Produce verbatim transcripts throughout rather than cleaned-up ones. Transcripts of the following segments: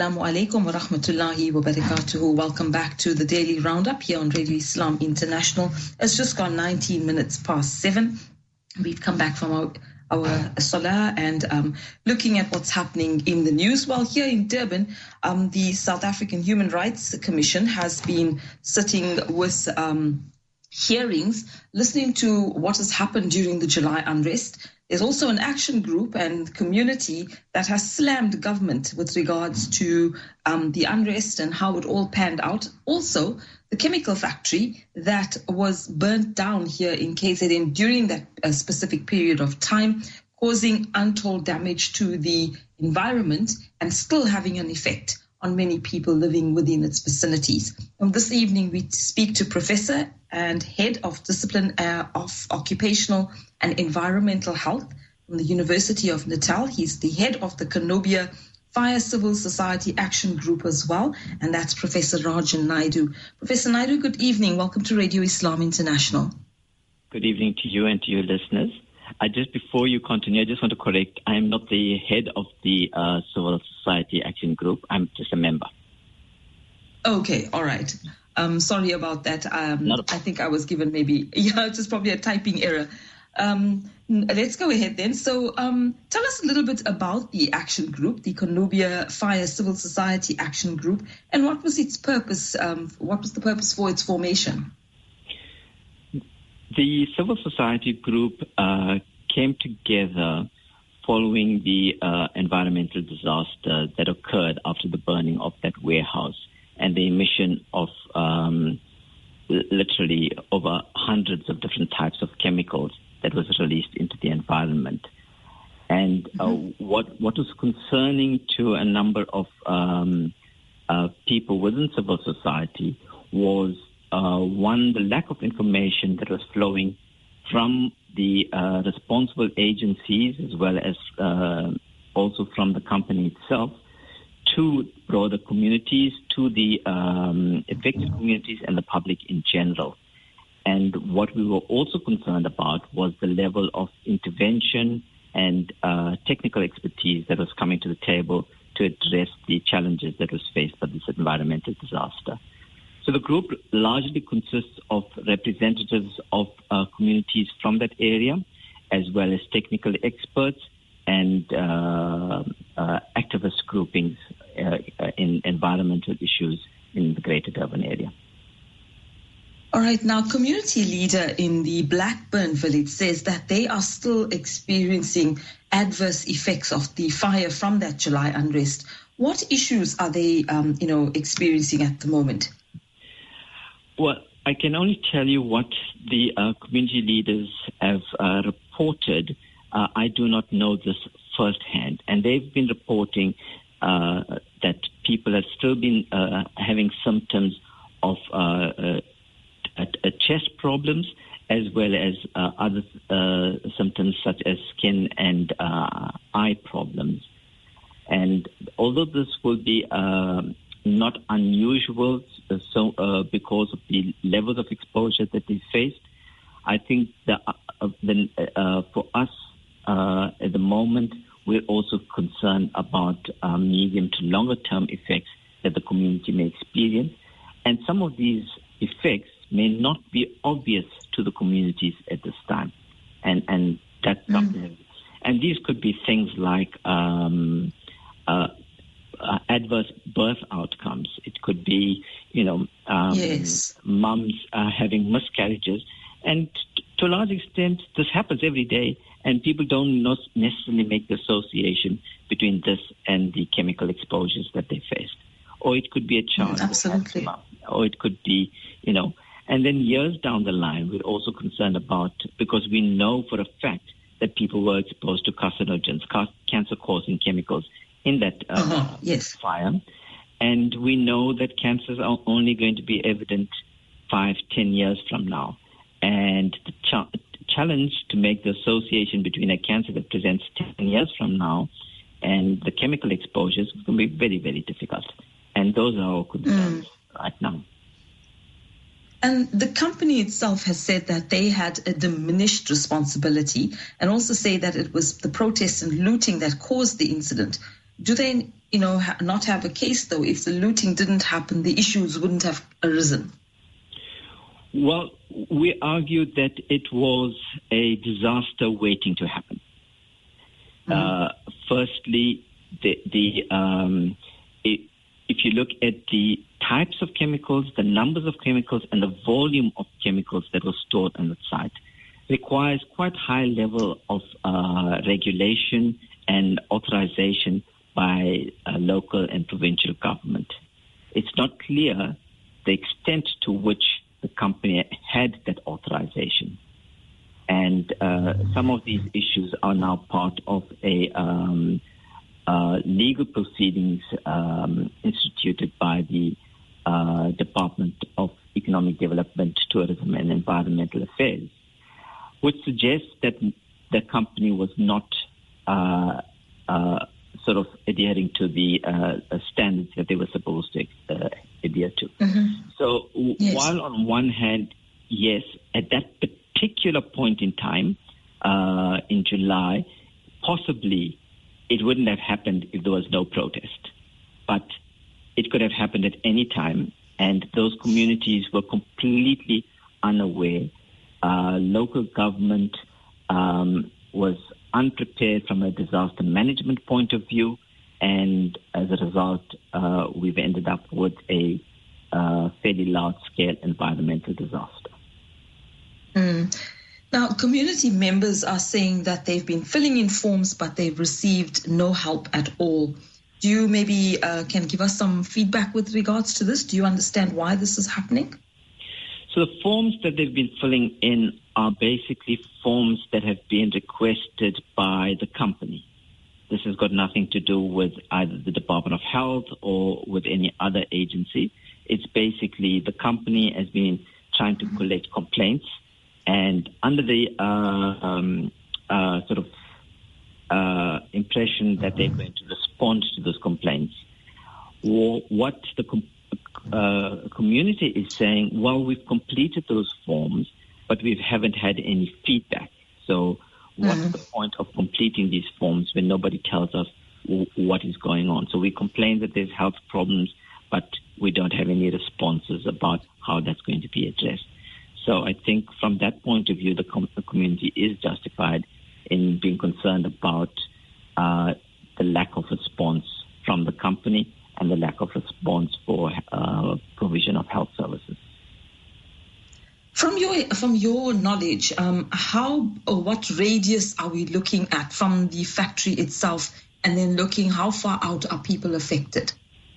Assalamu alaikum wa rahmatullahi wa barakatuhu. Welcome back to the Daily Roundup here on Radio Islam International. It's just gone nineteen minutes past seven. We've come back from our, our salah and um, looking at what's happening in the news. Well, here in Durban, um, the South African Human Rights Commission has been sitting with um, hearings, listening to what has happened during the July unrest. There's also an action group and community that has slammed government with regards to um, the unrest and how it all panned out. Also, the chemical factory that was burnt down here in K Z N during that uh, specific period of time, causing untold damage to the environment and still having an effect on many people living within its vicinities. And this evening, we speak to Professor and Head of Discipline uh, of Occupational and Environmental Health from the University of Natal. He's the head of the Konobia Fire Civil Society Action Group as well, and that's Professor Rajan Naidu. Professor Naidu, good evening. Welcome to Radio Islam International. Good evening to you and to your listeners. I just before you continue, I just want to correct, I'm not the head of the uh, Civil Society Action Group. I'm just a member. Okay, all right. Um, sorry about that. Um, I think I was given maybe, yeah, it's just probably a typing error. Um, let's go ahead then. So um, tell us a little bit about the action group, the Konobia Fire Civil Society Action Group, and what was its purpose, um, what was the purpose for its formation? The civil society group uh, came together following the uh, environmental disaster that occurred after the burning of that warehouse and the emission of um, literally over hundreds of different types of chemicals that was released into the environment. And uh, mm-hmm. what what was concerning to a number of um, uh, people within civil society was Uh, one, the lack of information that was flowing from the uh, responsible agencies as well as uh, also from the company itself to broader communities, to the um, affected communities and the public in general. And what we were also concerned about was the level of intervention and uh, technical expertise that was coming to the table to address the challenges that was faced by this environmental disaster. So the group largely consists of representatives of uh, communities from that area, as well as technical experts and uh, uh, activist groupings uh, in environmental issues in the greater Durban area. All right. Now, community leader in the Blackburn village says that they are still experiencing adverse effects of the fire from that July unrest. What issues are they, um, you know, experiencing at the moment? Well, I can only tell you what the uh, community leaders have uh, reported. Uh, I do not know this firsthand. And they've been reporting uh, that people have still been uh, having symptoms of uh, uh, uh, chest problems as well as uh, other uh, symptoms such as skin and uh, eye problems. And although this will be uh, not unusual, uh, so uh, because of the levels of exposure that they faced, I think that uh, the, uh, for us uh, at the moment, we're also concerned about uh, medium to longer term effects that the community may experience. And some of these effects may not be obvious to the communities at this time. And, and that's mm. something. And these could be things like um, uh, Uh, adverse birth outcomes. It could be, you know, um, yes. mums uh, having miscarriages. And t- to a large extent, this happens every day, and people don't not necessarily make the association between this and the chemical exposures that they faced. Or it could be a child mm, absolutely. with asthma, or it could be, you know, and then years down the line, we're also concerned about, because we know for a fact that people were exposed to carcinogens, ca- cancer-causing chemicals, in that uh, uh-huh, yes. fire. And we know that cancers are only going to be evident five, ten years from now. And the ch- challenge to make the association between a cancer that presents ten years from now and the chemical exposures is going to be very, very difficult. And those are our concerns mm. right now. And the company itself has said that they had a diminished responsibility and also say that it was the protests and looting that caused the incident. do they, you know, ha- not have a case, though? If the looting didn't happen, the issues wouldn't have arisen. Well, we argued that it was a disaster waiting to happen. Mm-hmm. Uh, firstly, the, the um, it, if you look at the types of chemicals, the numbers of chemicals, and the volume of chemicals that were stored on the site, requires quite high level of uh, regulation and authorization by uh, local and provincial government. It's not clear the extent to which the company had that authorization. And uh, some of these issues are now part of a um, uh, legal proceedings um, instituted by the uh, Department of Economic Development, Tourism and Environmental Affairs, which suggests that the company was not uh, uh, sort of adhering to the uh, standards that they were supposed to uh, adhere to. Mm-hmm. So yes. While on one hand, yes, at that particular point in time, uh, in July, possibly it wouldn't have happened if there was no protest. But it could have happened at any time, and those communities were completely unaware. Uh, local government um, was unprepared from a disaster management point of view, and as a result, uh, we've ended up with a uh, fairly large-scale environmental disaster. Mm. Now, community members are saying that they've been filling in forms, but they've received no help at all. Do you maybe uh, can give us some feedback with regards to this? Do you understand why this is happening? So the forms that they've been filling in are basically forms that have been requested by the company. This has got nothing to do with either the Department of Health or with any other agency. It's basically the company has been trying to collect complaints, and under the uh, um, uh, sort of uh, impression that they're going to respond to those complaints, or what the com- uh, community is saying, well, we've completed those forms, but we haven't had any feedback. So what's mm-hmm. the point of completing these forms when nobody tells us w- what is going on? So we complain that there's health problems, but we don't have any responses about how that's going to be addressed. So I think from that point of view, the, com- the community is justified in being concerned about uh, the lack of response from the company and the lack of response for uh, provision of health services. From your from your knowledge, um, how or what radius are we looking at from the factory itself, and then looking how far out are people affected?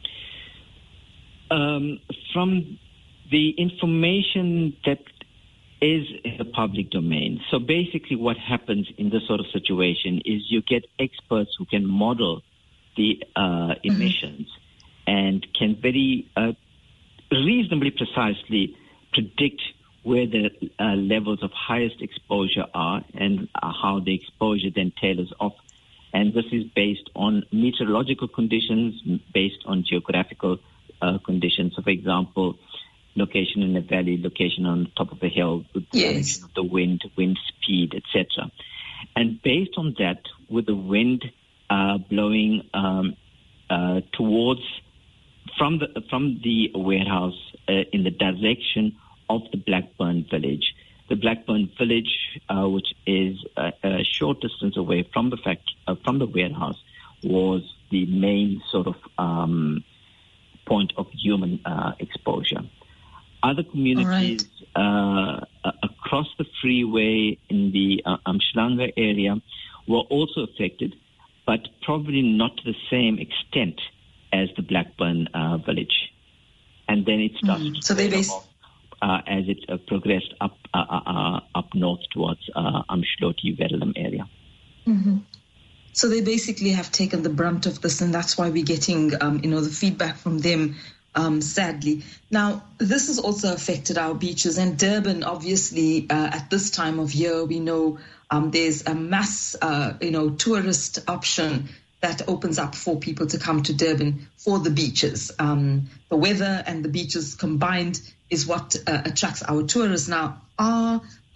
Um, from the information that is in the public domain. So basically what happens in this sort of situation is you get experts who can model the uh, emissions mm-hmm. and can very uh, reasonably precisely predict where the uh, levels of highest exposure are and uh, how the exposure then tailors off. And this is based on meteorological conditions, based on geographical uh, conditions. So, for example, location in a valley, location on top of a hill, yes. the wind, wind speed, et cetera. And based on that, with the wind uh, blowing um, uh, towards from the from the warehouse uh, in the direction of the Blackburn village, the Blackburn village, uh, which is a, a short distance away from the fact uh, from the warehouse, was the main sort of um, point of human uh, exposure. Other communities right. uh, across the freeway in the uh, Umhlanga area were also affected, but probably not to the same extent as the Blackburn uh, village. And then it started mm. to so they bas- off, uh, as it uh, progressed up uh, uh, up north towards uh, Umhloti, Verulam area. Mm-hmm. So they basically have taken the brunt of this, and that's why we're getting, um, you know, the feedback from them. Um, sadly. Now, this has also affected our beaches, and Durban, obviously, uh, at this time of year, we know um, there's a mass, uh, you know, tourist option that opens up for people to come to Durban for the beaches. Um, the weather and the beaches combined is what uh, attracts our tourists. Now, are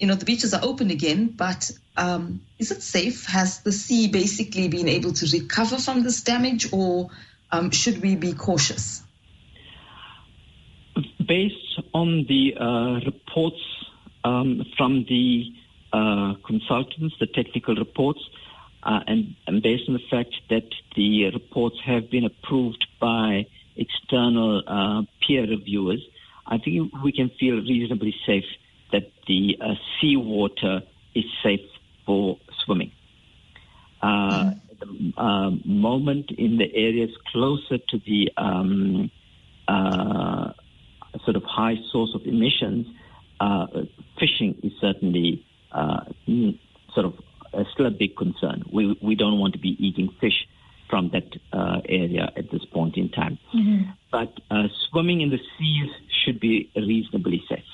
you know, the beaches are open again, but um, is it safe? Has the sea basically been able to recover from this damage, or um, should we be cautious? Based on the uh, reports um, from the uh, consultants, the technical reports, uh, and, and based on the fact that the reports have been approved by external uh, peer reviewers, I think we can feel reasonably safe that the uh, seawater is safe for swimming. Uh, mm. At the uh, moment, in the areas closer to the um, uh, sort of high source of emissions, uh, fishing is certainly uh, sort of uh, still a big concern. We we don't want to be eating fish from that uh, area at this point in time. Mm-hmm. But uh, swimming in the seas should be reasonably safe.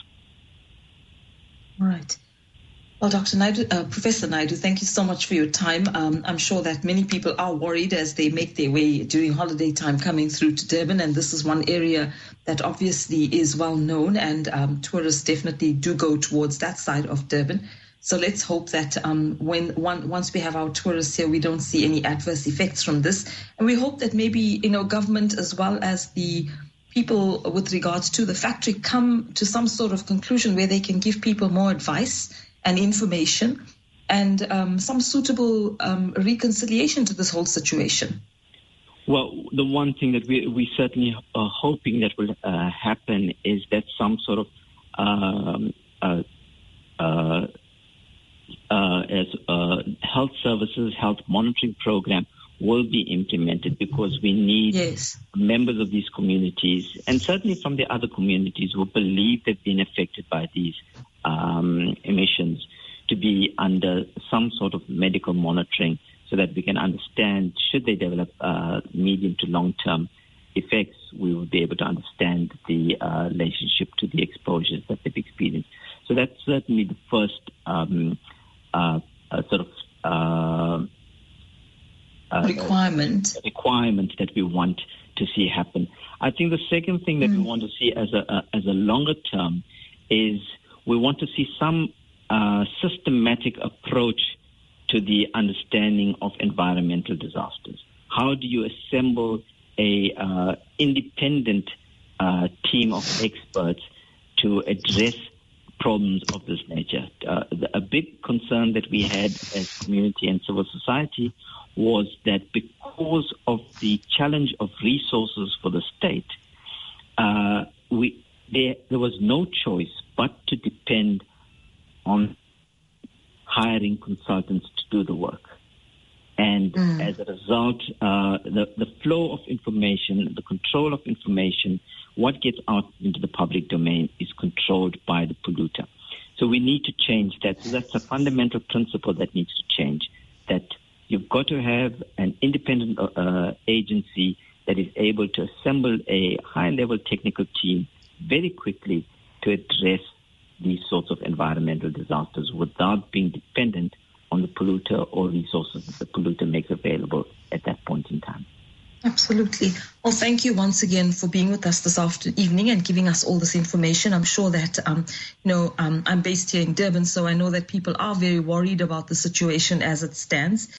All right. Well, Doctor Naidu, uh, Professor Naidu, thank you so much for your time. Um, I'm sure that many people are worried as they make their way during holiday time coming through to Durban, and this is one area that obviously is well known, and um, tourists definitely do go towards that side of Durban. So let's hope that um, when one, once we have our tourists here, we don't see any adverse effects from this. And we hope that maybe, you know, government as well as the people with regards to the factory come to some sort of conclusion where they can give people more advice and information and um, some suitable um, reconciliation to this whole situation. Well, the one thing that we we certainly are hoping that will uh, happen is that some sort of um, uh, uh, uh, as uh, health services, health monitoring program will be implemented, because we need yes. members of these communities, and certainly from the other communities who believe they've been affected by these um, emissions, to be under some sort of medical monitoring, so that we can understand, should they develop uh, medium to long-term effects, we will be able to understand the uh, relationship to the exposures that they've experienced. So that's certainly the first um, uh, uh, sort of uh, uh, requirement requirement that we want to see happen. I think the second thing that mm. we want to see as a uh, as a longer term is we want to see some uh, systematic approach to the understanding of environmental disasters. How do you assemble a uh, independent uh, team of experts to address problems of this nature? Uh, the, a big concern that we had as community and civil society was that because of the challenge of resources for the state, uh, we there, there was no choice but to depend on hiring consultants to do the work. And mm. as a result, uh, the, the flow of information, the control of information, what gets out into the public domain is controlled by the polluter. So we need to change that. So that's a fundamental principle that needs to change, that you've got to have an independent uh, agency that is able to assemble a high-level technical team very quickly to address these sorts of environmental disasters without being dependent on the polluter or resources that the polluter makes available at that point in time. Absolutely. Well, thank you once again for being with us this after evening and giving us all this information. I'm sure that, um, you know, um, I'm based here in Durban, so I know that people are very worried about the situation as it stands.